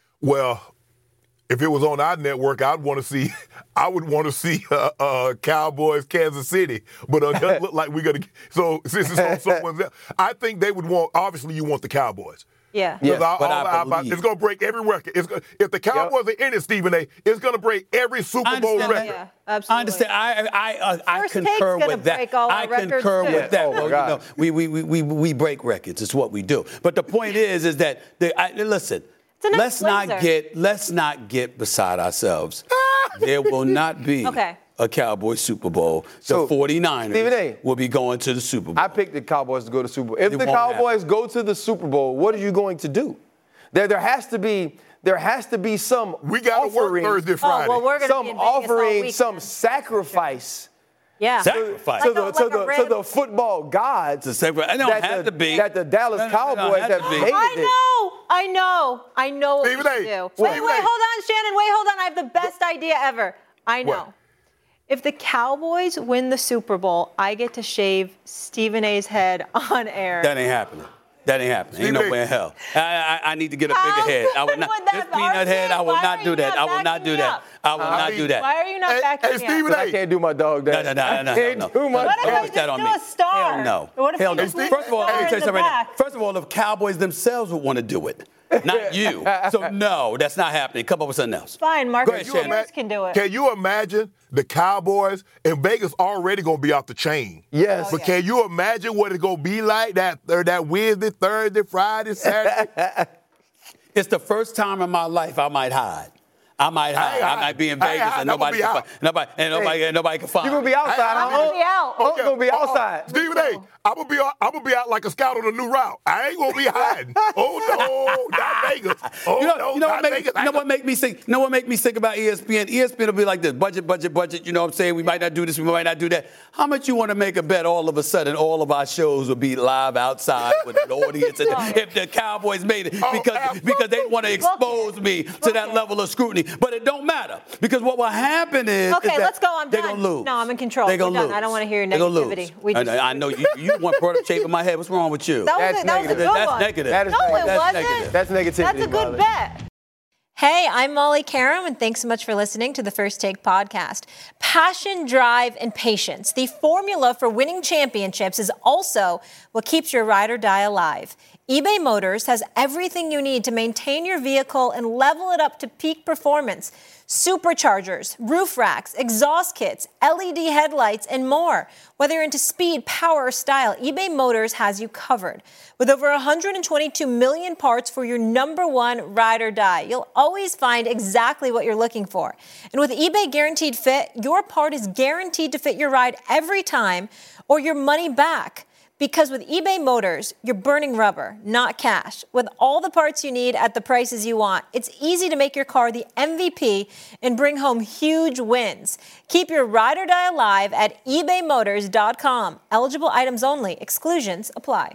Well, if it was on our network, I'd want to see. I would want to see uh, uh, Cowboys, Kansas City, but it doesn't look like we're gonna. So since it's on someone's, I think they would want. Obviously, you want the Cowboys. Yeah. Yes, all, but all I about, it's going to break every record. It's, if the Cowboys yep. are in it, Stephen A., it's going to break every Super Bowl record. Yeah, absolutely. I understand. I I uh, I First concur take's with that. Break all I our concur records with too. that. Oh well, my you know, we, we we we break records. It's what we do. But the point is, is that the, I, listen. Nice let's blazer. not get let's not get beside ourselves. There will not be okay. a Cowboys Super Bowl. The So, 49ers Stephen A. will be going to the Super Bowl. I picked the Cowboys to go to the Super Bowl. If It the won't Cowboys go to the Super Bowl, what are you going to do? There, there has to be, there has to be some We got to work offering, Thursday, Friday. Oh, well, we're gonna some be in Vegas all offering, weekend. some sacrifice. Yeah. Sacrifice. To Like the, a- to, like a the, to random- the football gods. It's a sacrifice. It don't that have the, to be. That the Dallas No, no, no, it don't Cowboys have have to be. hated I it. know, I know, I know what Stephen we A. should do. What? Wait, Stephen wait, A. hold on, Shannon. Wait, hold on. I have the best idea ever. I know. What? If the Cowboys win the Super Bowl, I get to shave Stephen A's head on air. That ain't happening. That ain't happening. Ain't Stephen no way A. in hell. I, I, I need to get a How bigger head. I would good not. would that This be? peanut head, I will Why not are do you that. not I will not backing do me that. up? I will I not mean- do that. Why are you not Hey, backing hey, me Stephen up? A. I can't do my dog that. No, no, no, I no, no, can't no. do my What if Don't I put just that on do me. a star? Hell no. What if Hell we no. just leave First of all, the let me star tell you in the something right now. back? First of all, the Cowboys themselves would want to do it, not you. So no, that's not happening. Come up with something else. Fine, Go Marcus ahead, Spears Shannon. can do it. Can you imagine the Cowboys and Vegas already gonna be off the chain? Yes. But can you imagine what it's gonna be like that or that Wednesday, Thursday, Friday, Saturday? It's the first time in my life I might hide. I might hide. ain't I hide. might be in I ain't Vegas hide. and I'm gonna nobody be can out. find, nobody and nobody Hey, and nobody can find. You gonna be outside? I'm huh? gonna be out. Hunk's gonna be uh-uh. outside. Stephen A., I'm gonna be out, I'm gonna be out like a scout on a new route. I ain't gonna be hiding. Oh no, not Vegas. Oh You know, no, you know not what make, Vegas. you know what make me think? You know what make me think about E S P N? E S P N will be like this: budget, budget, budget. You know what I'm saying? We might not do this, we might not do that. How much you want to make a bet? All of a sudden, all of our shows will be live outside with an audience, and if the Cowboys made it, Oh, because absolutely. because they want to expose me to that level of scrutiny. But it don't matter because what will happen is Okay, is that let's go. I'm they're done. gonna lose. No, I'm in control. They're gonna We're done. lose. I don't wanna hear They're gonna negativity. lose. We I, just- I know you. You want brought up shaving my head. What's wrong with you? That was, That's a, that was a negative. good That's one. negative. That is No, it negative. That's wasn't. negative. That's negativity. That's a good Molly. bet. Hey, I'm Molly Karam, and thanks so much for listening to the First Take podcast. Passion, drive, and patience. The formula for winning championships is also what keeps your ride or die alive. eBay Motors has everything you need to maintain your vehicle and level it up to peak performance. Superchargers, roof racks, exhaust kits, L E D headlights, and more. Whether you're into speed, power, or style, eBay Motors has you covered. With over one hundred twenty-two million parts for your number one ride or die, you'll always find exactly what you're looking for. And with eBay Guaranteed Fit, your part is guaranteed to fit your ride every time or your money back. Because with eBay Motors, you're burning rubber, not cash. With all the parts you need at the prices you want, it's easy to make your car the M V P and bring home huge wins. Keep your ride or die alive at ebay motors dot com. Eligible items only. Exclusions apply.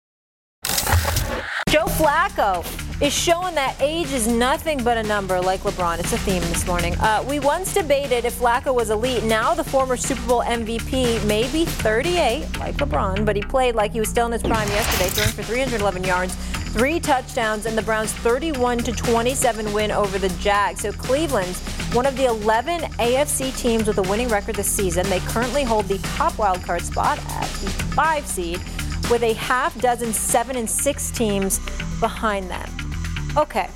Joe Flacco is showing that age is nothing but a number like LeBron. It's a theme this morning. Uh, we once debated if Flacco was elite. Now the former Super Bowl M V P may be thirty-eight, like LeBron, but he played like he was still in his prime yesterday, throwing for three hundred eleven yards, three touchdowns, and the Browns' thirty-one to twenty-seven win over the Jags. So Cleveland's one of the eleven A F C teams with a winning record this season. They currently hold the top wildcard spot at the five seed, with a half dozen seven and six teams behind them. Okay.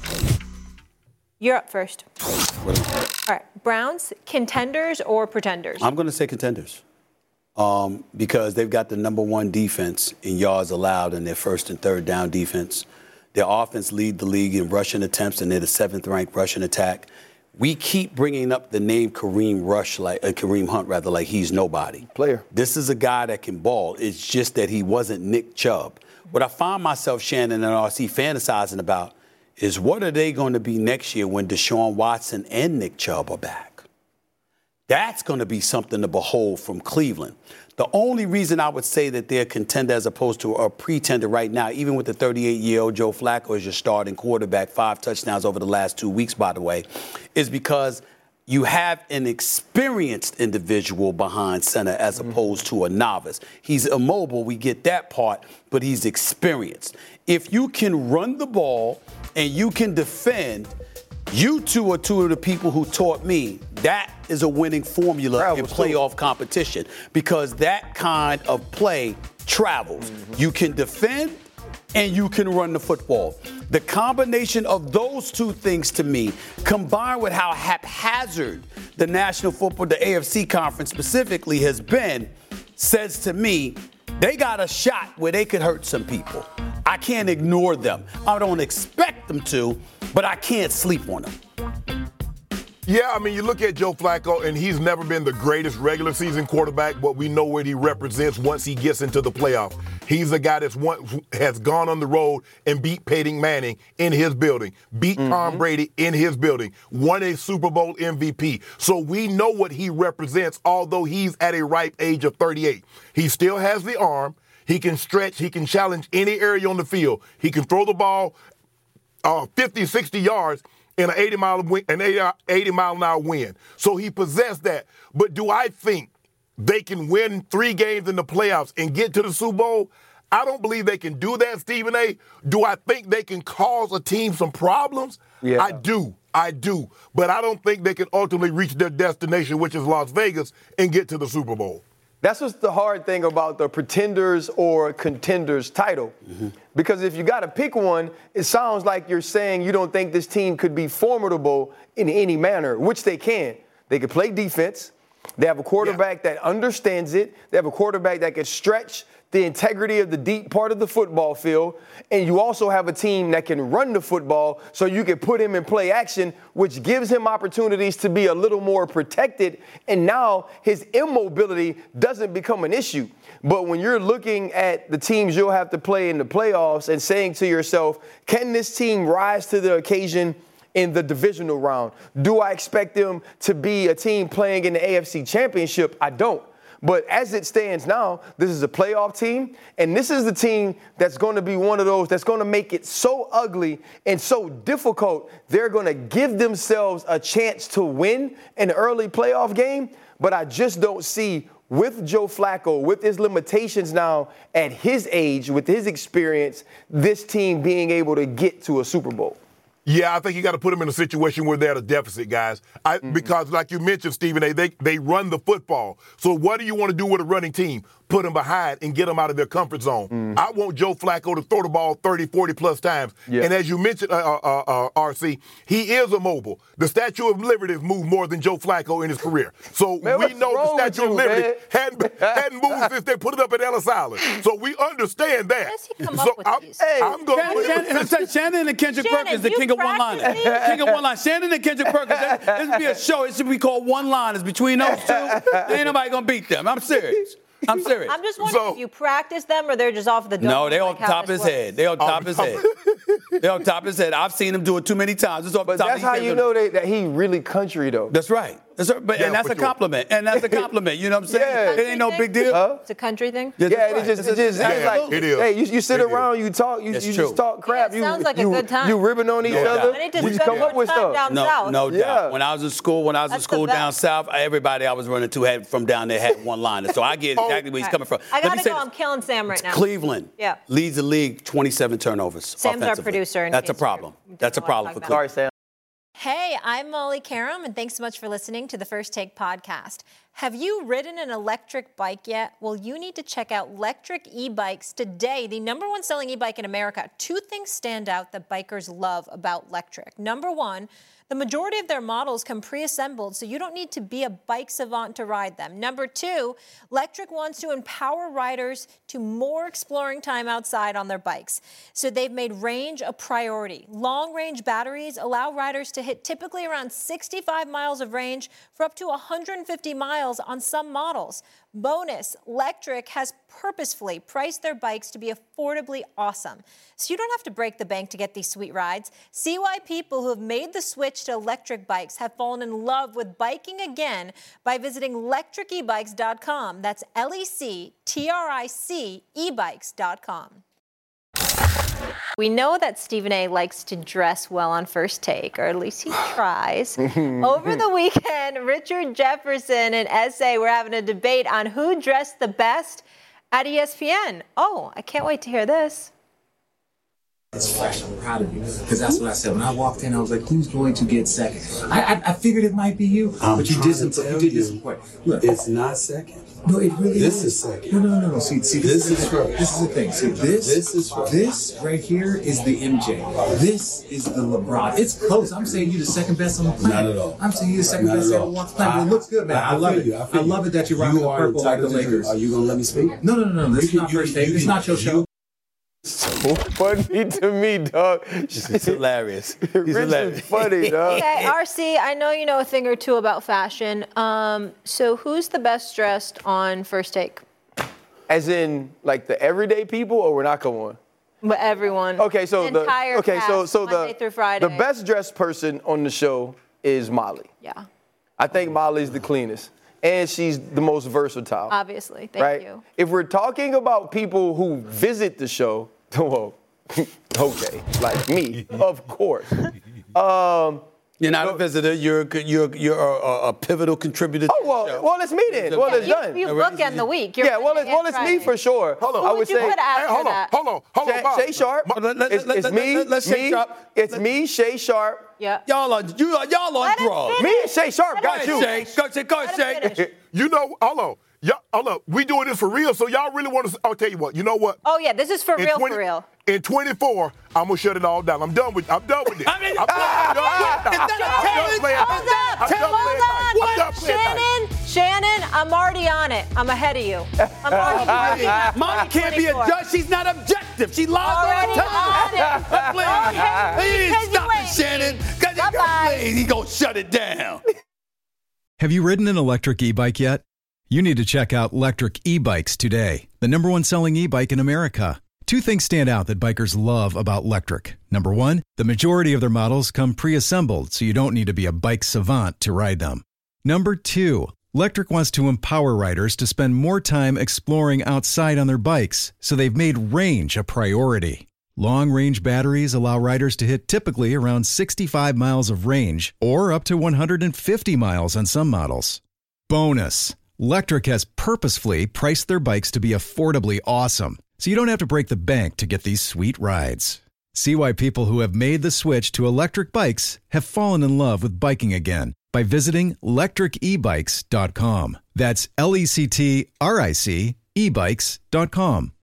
You're up first. All right. Browns, contenders or pretenders? I'm going to say contenders um, because they've got the number one defense in yards allowed in their first and third down defense. Their offense lead the league in rushing attempts, and they're the seventh-ranked rushing attack. We keep bringing up the name Kareem Rush, like uh, Kareem Hunt, rather, like he's nobody. Player. This is a guy that can ball. It's just that he wasn't Nick Chubb. What I find myself, Shannon and R C, fantasizing about is what are they going to be next year when Deshaun Watson and Nick Chubb are back? That's going to be something to behold from Cleveland. The only reason I would say that they're a contender as opposed to a pretender right now, even with the thirty-eight-year-old Joe Flacco as your starting quarterback, five touchdowns over the last two weeks, by the way, is because you have an experienced individual behind center as opposed to a novice. He's immobile, we get that part, but he's experienced. If you can run the ball and you can defend, you two are two of the people who taught me that is a winning formula Travels, in playoff competition because that kind of play travels. Mm-hmm. You can defend and you can run the football. The combination of those two things to me, combined with how haphazard the National Football, the A F C Conference specifically has been, says to me they got a shot where they could hurt some people. I can't ignore them. I don't expect them to, but I can't sleep on them. Yeah, I mean, you look at Joe Flacco, and he's never been the greatest regular season quarterback, but we know what he represents once he gets into the playoffs. He's a guy that's one, has gone on the road and beat Peyton Manning in his building, beat mm-hmm. Tom Brady in his building, won a Super Bowl M V P. So we know what he represents, although he's at a ripe age of thirty-eight. He still has the arm. He can stretch. He can challenge any area on the field. He can throw the ball uh, fifty, sixty yards in an eighty mile an eighty mile an hour wind. So he possessed that. But do I think they can win three games in the playoffs and get to the Super Bowl? I don't believe they can do that, Stephen A. Do I think they can cause a team some problems? Yeah. I do. I do. But I don't think they can ultimately reach their destination, which is Las Vegas, and get to the Super Bowl. That's what's the hard thing about the pretenders or contenders title. Mm-hmm. Because if you got to pick one, it sounds like you're saying you don't think this team could be formidable in any manner, which they can. They can play defense. They have a quarterback yeah. that understands it. They have a quarterback that can stretch the integrity of the deep part of the football field. And you also have a team that can run the football so you can put him in play action, which gives him opportunities to be a little more protected. And now his immobility doesn't become an issue. But when you're looking at the teams you'll have to play in the playoffs and saying to yourself, can this team rise to the occasion in the divisional round? Do I expect them to be a team playing in the A F C Championship? I don't. But as it stands now, this is a playoff team, and this is the team that's going to be one of those that's going to make it so ugly and so difficult, they're going to give themselves a chance to win an early playoff game. But I just don't see, with Joe Flacco, with his limitations now at his age, with his experience, this team being able to get to a Super Bowl. Yeah, I think you got to put them in a situation where they're at a deficit, guys. I, mm-hmm. Because, like you mentioned, Stephen A., they, they run the football. So what do you want to do with a running team? Put them behind and get them out of their comfort zone. Mm-hmm. I want Joe Flacco to throw the ball thirty, forty plus times. Yeah. And as you mentioned, uh, uh, uh, R C, he is immobile. The Statue of Liberty has moved more than Joe Flacco in his career. So man, we know the Statue you, of Liberty hadn't, hadn't moved since they put it up at Ellis Island. So we understand that. So I'm, hey, I'm going to Shannon, Shannon, Shannon and Kendrick Shannon, Perkins, the king of one-liner. King of one-line. Shannon and Kendrick Perkins, that, this would be a show. It should be called One-Liners. Between those two, ain't nobody going to beat them. I'm serious. I'm serious. I'm just wondering so, if you practice them or they're just off the dome. No, they like on top of his works. head. They on top of his head. They on top of his head. I've seen him do it too many times. It's off but the top that's how you know they, that he really country, though. That's right. That's right. But, yeah, and that's a sure. compliment. And that's a compliment. You know what I'm saying? Yeah. It ain't no big deal. Huh? It's a country thing? Yeah, yeah it just, it's just yeah, it's like, it is. Hey, you, you sit it around, is. you talk, you, you just talk crap. Yeah, it you, sounds like you, a good time. You ribbing on each no other. I need to we just come up with stuff. Down no, south. no yeah. doubt. When I was in school, when I was That's in school down south, everybody I was running to had from down there had one liner. So I get exactly where he's coming from. I got to go. I'm killing Sam right now. Cleveland yeah. leads the league twenty-seven turnovers. Sam's our producer. That's a problem. That's a problem for Cleveland. Sorry, Sam. Hey, I'm Molly Karam, and thanks so much for listening to the First Take podcast. Have you ridden an electric bike yet? Well, you need to check out Lectric E-Bikes today, the number one selling e-bike in America. Two things stand out that bikers love about Lectric. Number one, the majority of their models come pre-assembled, so you don't need to be a bike savant to ride them. Number two, Lectric wants to empower riders to more exploring time outside on their bikes. So they've made range a priority. Long-range batteries allow riders to hit typically around sixty-five miles of range for up to one hundred fifty miles on some models. Bonus, Lectric has purposefully priced their bikes to be affordably awesome. So you don't have to break the bank to get these sweet rides. See why people who have made the switch to electric bikes have fallen in love with biking again by visiting lectric e bikes dot com. That's L E C T R I C e bikes dot com. We know that Stephen A. likes to dress well on First Take, or at least he tries. Over the weekend, Richard Jefferson and S A were having a debate on who dressed the best at E S P N. Oh, I can't wait to hear this. It's fresh. I'm proud of you. Because that's what I said. When I walked in, I was like, who's going to get second? I I, I figured it might be you. I'm but you did some, you did disappoint. Look, it's not second. No, it really this is. is second. No, no, no, no. See, see this, this is, is first. This is the thing. See, this, this is first. This right here is the M J. This is the LeBron. It's close. I'm saying you the second best on the planet. Not at all. I'm saying you the second Not best ever walked the planet. But it looks good, man. I, I love it. You, I, I love you. it that you're rocking you the purple like the Lakers. Are you gonna let me speak? No, no, no, no. This is not First Take. This is not your show. funny to me, dog. It's hilarious. He's Rich hilarious. is funny, dog. Okay, R C, I know you know a thing or two about fashion. Um, so who's the best dressed on First Take? As in, like the everyday people, or we're not going? But everyone. Okay, so the the entire okay, so cast, so Monday the through Friday. the best dressed person on the show is Molly. Yeah. I think Molly's the cleanest, and she's the most versatile. Obviously, thank right? you. If we're talking about people who visit the show, well, okay, like me, of course. Um, You're not a visitor. You're you're you're a, a pivotal contributor. Oh well, to the show. well it's me then. Well, Yeah, it's you, done. you bookend the week. You're yeah, well, it's, well, it's me for sure. Hold on. I Who would would you say. put after Hey, hold on, that? hold on, hold on, Shay, Bob. Shay Sharp. Let- let- it's let- it's let- me. let- let Shay me. Sharp. It's Let- me, Shay Sharp. Yeah. Y'all are you are y'all on Let him drugs. finish. Me and Shay Sharp Let got him you. Shay, go Shay, go Let him Shay. finish. You know, hold on. Y'all, hold on. We doing this for real, so y'all really want to. I'll tell you what. You know what? Oh yeah, this is for In real, twenty for real. In twenty-four, I'm gonna shut it all down. I'm done with. I'm done with this. I mean, I'm done, I'm done is playing. that a I'm done challenge? playing. Hold up, I'm done hold playing. on. I'm done playing. Shannon, Shannon, I'm already on it. I'm ahead of you. I'm already on it. Mommy can't be a judge. She's not objective. She lies all Already the time. on it. Okay, Please because you stop it, ain't. Shannon. Cause you Bye-bye. please, he gonna shut it down. Have you ridden an electric e-bike yet? You need to check out Lectric E-Bikes today, the number one selling e-bike in America. Two things stand out that bikers love about Lectric. Number one, the majority of their models come pre-assembled, so you don't need to be a bike savant to ride them. Number two, Lectric wants to empower riders to spend more time exploring outside on their bikes, so they've made range a priority. Long-range batteries allow riders to hit typically around sixty-five miles of range, or up to one hundred fifty miles on some models. Bonus! Lectric has purposefully priced their bikes to be affordably awesome, so you don't have to break the bank to get these sweet rides. See why people who have made the switch to electric bikes have fallen in love with biking again by visiting lectric e bikes dot com. That's L E C T R I C e bikes dot com.